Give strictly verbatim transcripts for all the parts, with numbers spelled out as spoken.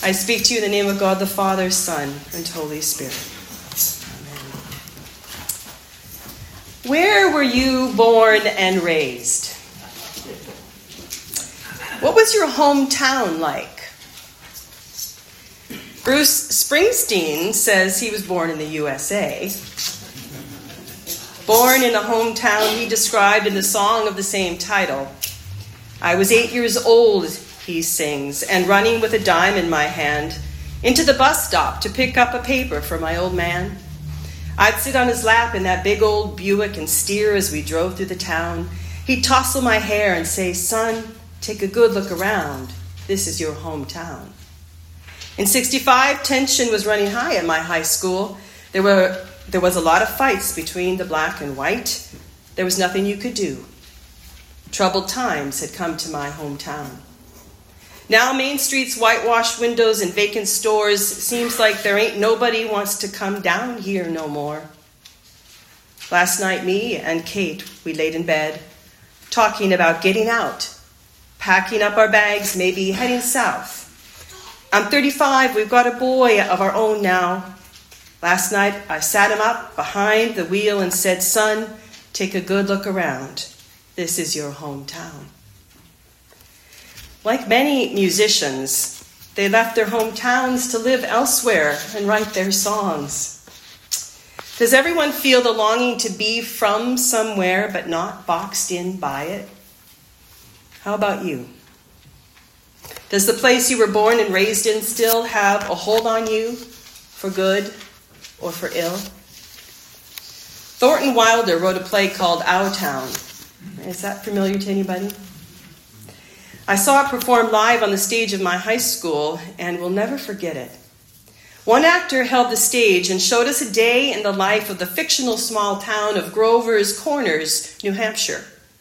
I speak to you in the name of God the Father, Son, and Holy Spirit. Amen. Where were you born and raised? What was your hometown like? Bruce Springsteen says he was born in the U S A. Born in a hometown he described in the song of the same title. I was eight years old, he sings, and running with a dime in my hand into the bus stop to pick up a paper for my old man. I'd sit on his lap in that big old Buick and steer as we drove through the town. He'd tousle my hair and say, "Son, take a good look around. This is your hometown." In sixty-five, tension was running high at my high school. There were there was a lot of fights between the black and white. There was nothing you could do. Troubled times had come to my hometown. Now Main Street's whitewashed windows and vacant stores seems like there ain't nobody wants to come down here no more. Last night, me and Kate, we laid in bed, talking about getting out, packing up our bags, maybe heading south. I'm thirty-five, we've got a boy of our own now. Last night, I sat him up behind the wheel and said, "Son, take a good look around. This is your hometown." Like many musicians, they left their hometowns to live elsewhere and write their songs. Does everyone feel the longing to be from somewhere but not boxed in by it? How about you? Does the place you were born and raised in still have a hold on you for good or for ill? Thornton Wilder wrote a play called Our Town. Is that familiar to anybody? I saw it performed live on the stage of my high school and will never forget it. One actor held the stage and showed us a day in the life of the fictional small town of Grover's Corners, New Hampshire.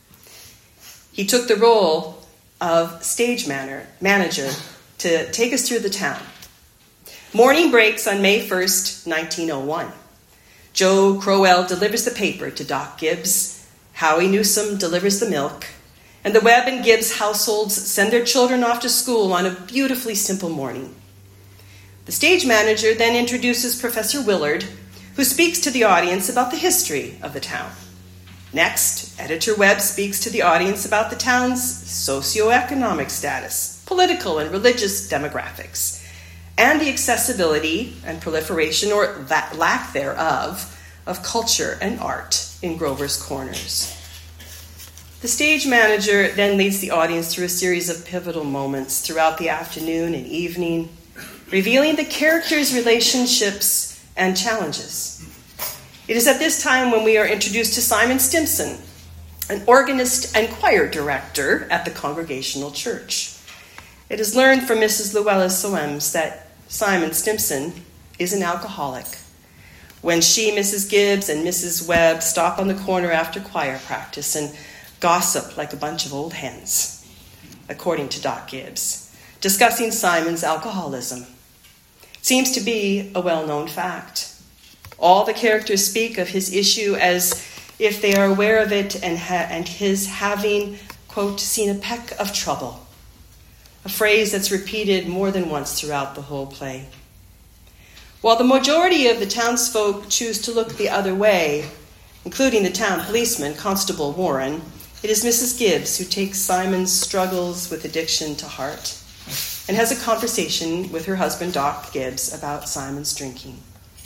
He took the role of stage man- manager to take us through the town. Morning breaks on May first, nineteen oh one. Joe Crowell delivers the paper to Doc Gibbs. Howie Newsom delivers the milk. And the Webb and Gibbs households send their children off to school on a beautifully simple morning. The stage manager then introduces Professor Willard, who speaks to the audience about the history of the town. Next, Editor Webb speaks to the audience about the town's socioeconomic status, political and religious demographics, and the accessibility and proliferation, or that lack thereof, of culture and art in Grover's Corners. The stage manager then leads the audience through a series of pivotal moments throughout the afternoon and evening, revealing the characters' relationships and challenges. It is at this time when we are introduced to Simon Stimson, an organist and choir director at the Congregational Church. It is learned from Missus Llewellyn Soames that Simon Stimson is an alcoholic. When she, Missus Gibbs, and Missus Webb stop on the corner after choir practice and gossip like a bunch of old hens, according to Doc Gibbs, discussing Simon's alcoholism. It seems to be a well-known fact. All the characters speak of his issue as if they are aware of it and, ha- and his having, quote, seen a peck of trouble, a phrase that's repeated more than once throughout the whole play. While the majority of the townsfolk choose to look the other way, including the town policeman, Constable Warren, it is Missus Gibbs who takes Simon's struggles with addiction to heart and has a conversation with her husband, Doc Gibbs, about Simon's drinking.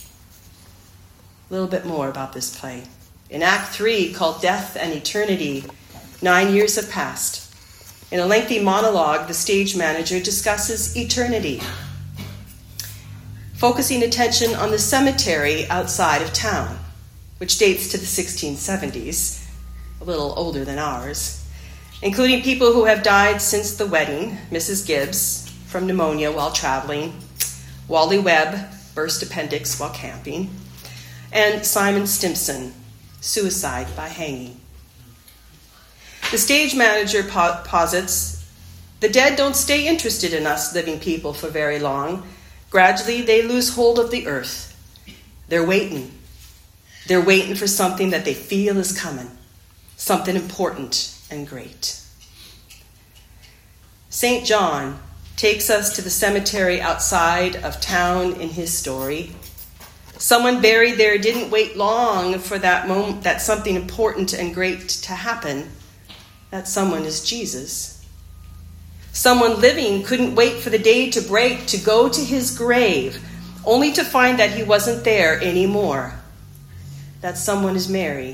A little bit more about this play. In Act three, called Death and Eternity, nine years have passed. In a lengthy monologue, the stage manager discusses eternity, focusing attention on the cemetery outside of town, which dates to the sixteen seventies, a little older than ours, including people who have died since the wedding, Missus Gibbs, from pneumonia while traveling, Wally Webb, burst appendix while camping, and Simon Stimson, suicide by hanging. The stage manager po- posits, the dead don't stay interested in us living people for very long. Gradually, they lose hold of the earth. They're waiting. They're waiting for something that they feel is coming, something important and great. Saint John takes us to the cemetery outside of town in his story. Someone buried there didn't wait long for that moment, that something important and great to happen. That someone is Jesus. Someone living couldn't wait for the day to break to go to his grave, only to find that he wasn't there anymore. That someone is Mary.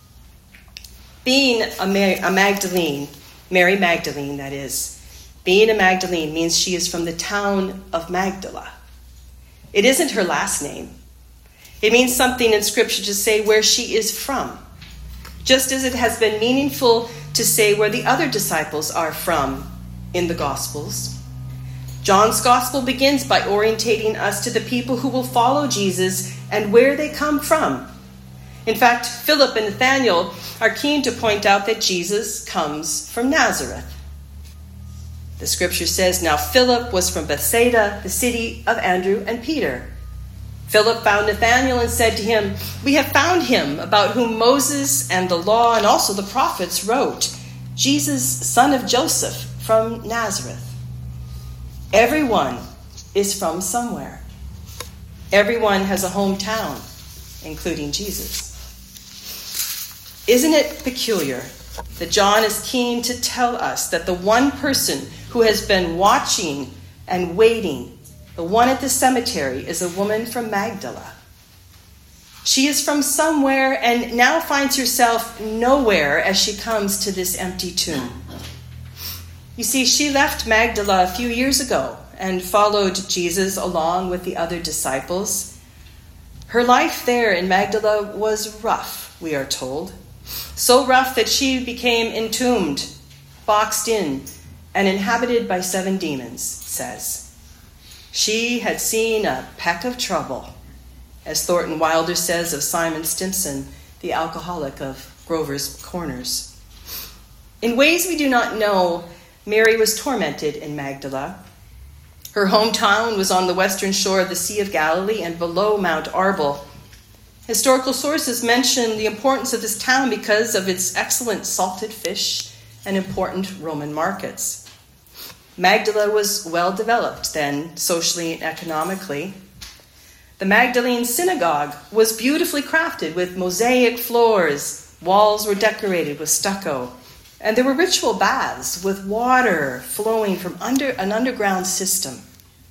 Being a, Mary, a Magdalene, Mary Magdalene, that is, being a Magdalene means she is from the town of Magdala. It isn't her last name. It means something in Scripture to say where she is from, just as it has been meaningful to say where the other disciples are from in the Gospels. John's Gospel begins by orientating us to the people who will follow Jesus and where they come from. In fact, Philip and Nathanael are keen to point out that Jesus comes from Nazareth. The Scripture says, now Philip was from Bethsaida, the city of Andrew and Peter. Philip found Nathanael and said to him, we have found him about whom Moses and the law and also the prophets wrote, Jesus, son of Joseph from Nazareth. Everyone is from somewhere. Everyone has a hometown, including Jesus. Isn't it peculiar that John is keen to tell us that the one person who has been watching and waiting, the one at the cemetery, is a woman from Magdala? She is from somewhere and now finds herself nowhere as she comes to this empty tomb. You see, she left Magdala a few years ago and followed Jesus along with the other disciples. Her life there in Magdala was rough, we are told. So rough that she became entombed, boxed in, and inhabited by seven demons, it says. She had seen a peck of trouble, as Thornton Wilder says of Simon Stimson, the alcoholic of Grover's Corners. In ways we do not know, Mary was tormented in Magdala. Her hometown was on the western shore of the Sea of Galilee and below Mount Arbel. Historical sources mention the importance of this town because of its excellent salted fish and important Roman markets. Magdala was well developed then, socially and economically. The Magdalene synagogue was beautifully crafted with mosaic floors. Walls were decorated with stucco. And there were ritual baths with water flowing from under an underground system.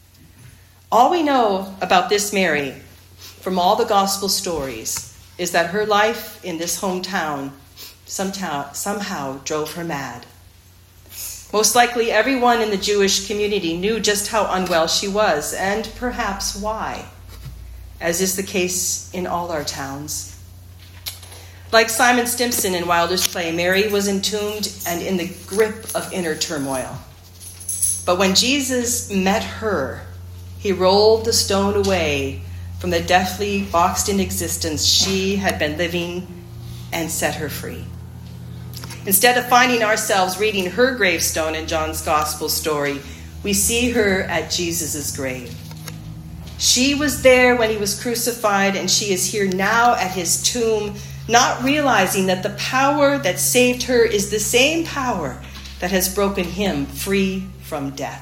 All we know about this Mary from all the gospel stories is that her life in this hometown somehow, somehow drove her mad. Most likely everyone in the Jewish community knew just how unwell she was, and perhaps why, as is the case in all our towns. Like Simon Stimson in Wilder's play, Mary was entombed and in the grip of inner turmoil. But when Jesus met her, he rolled the stone away from the deathly boxed-in existence she had been living and set her free. Instead of finding ourselves reading her gravestone in John's gospel story, we see her at Jesus' grave. She was there when he was crucified, and she is here now at his tomb, not realizing that the power that saved her is the same power that has broken him free from death.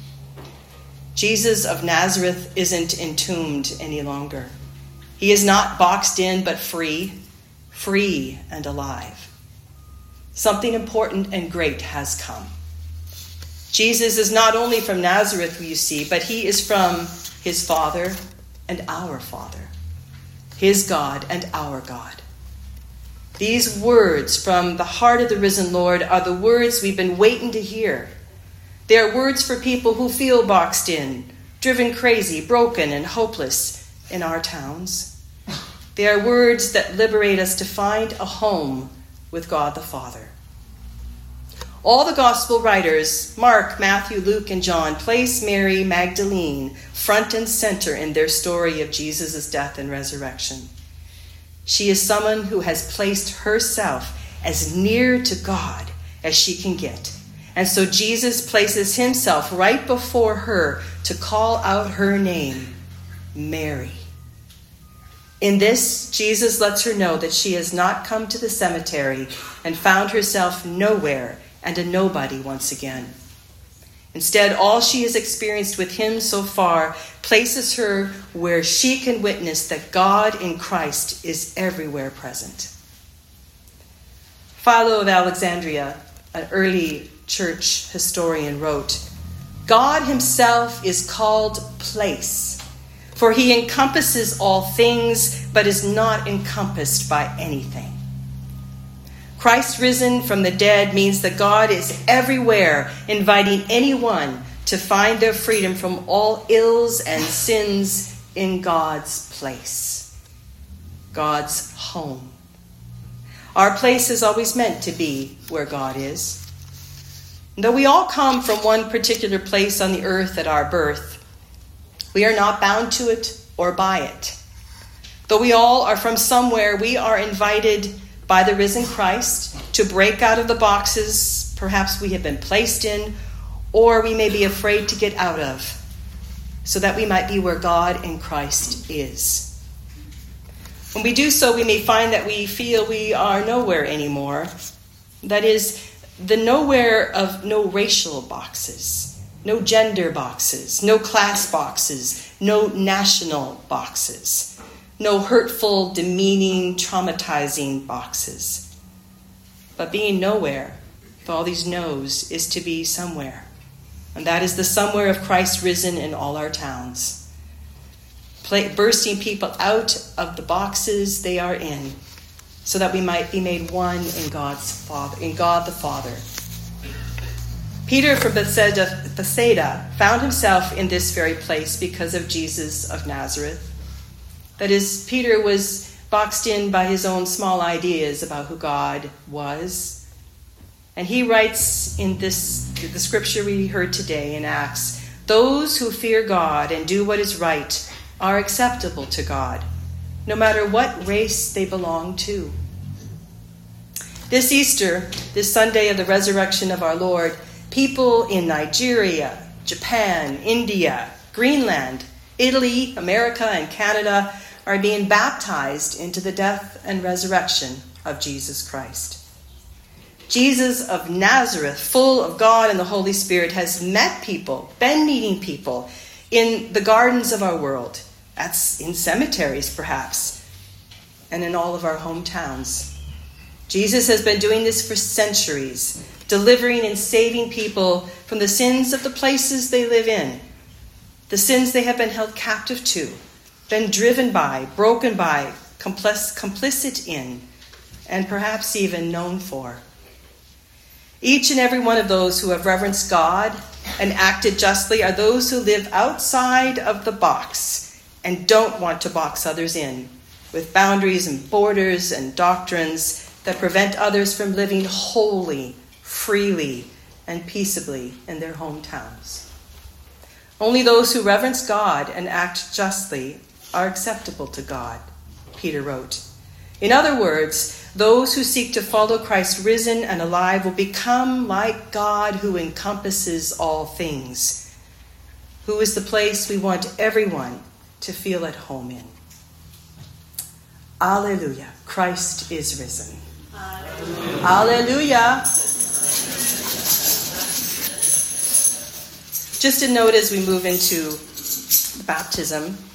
Jesus of Nazareth isn't entombed any longer. He is not boxed in, but free, free and alive. Something important and great has come. Jesus is not only from Nazareth, you see, but he is from his Father and our Father, his God and our God. These words from the heart of the risen Lord are the words we've been waiting to hear. They are words for people who feel boxed in, driven crazy, broken, and hopeless in our towns. They are words that liberate us to find a home with God the Father. All the gospel writers, Mark, Matthew, Luke, and John, place Mary Magdalene front and center in their story of Jesus' death and resurrection. She is someone who has placed herself as near to God as she can get. And so Jesus places himself right before her to call out her name, Mary. In this, Jesus lets her know that she has not come to the cemetery and found herself nowhere and a nobody once again. Instead, all she has experienced with him so far places her where she can witness that God in Christ is everywhere present. Philo of Alexandria, an early church historian, wrote, "God himself is called place, for he encompasses all things, but is not encompassed by anything." Christ risen from the dead means that God is everywhere, inviting anyone to find their freedom from all ills and sins in God's place, God's home. Our place is always meant to be where God is. Though we all come from one particular place on the earth at our birth, we are not bound to it or by it. Though we all are from somewhere, we are invited by the risen Christ to break out of the boxes perhaps we have been placed in, or we may be afraid to get out of, so that we might be where God in Christ is. When we do so, we may find that we feel we are nowhere anymore. That is, the nowhere of no racial boxes, no gender boxes, no class boxes, no national boxes, no hurtful, demeaning, traumatizing boxes. But being nowhere, with all these no's, is to be somewhere. And that is the somewhere of Christ risen in all our towns, Play, bursting people out of the boxes they are in, so that we might be made one in God's Father, in God the Father. Peter from Bethsaida, Bethsaida found himself in this very place because of Jesus of Nazareth. That is, Peter was boxed in by his own small ideas about who God was. And he writes in this, the scripture we heard today in Acts, "Those who fear God and do what is right are acceptable to God, no matter what race they belong to." This Easter, this Sunday of the resurrection of our Lord, people in Nigeria, Japan, India, Greenland, Italy, America, and Canada are being baptized into the death and resurrection of Jesus Christ. Jesus of Nazareth, full of God and the Holy Spirit, has met people, been meeting people in the gardens of our world, at, in cemeteries perhaps, and in all of our hometowns. Jesus has been doing this for centuries, delivering and saving people from the sins of the places they live in, the sins they have been held captive to, been driven by, broken by, complic- complicit in, and perhaps even known for. Each and every one of those who have reverenced God and acted justly are those who live outside of the box and don't want to box others in with boundaries and borders and doctrines that prevent others from living wholly, freely, and peaceably in their hometowns. Only those who reverence God and act justly are acceptable to God, Peter wrote. In other words, those who seek to follow Christ risen and alive will become like God who encompasses all things, who is the place we want everyone to feel at home in. Alleluia, Christ is risen. Alleluia. Alleluia. Just a note as we move into baptism.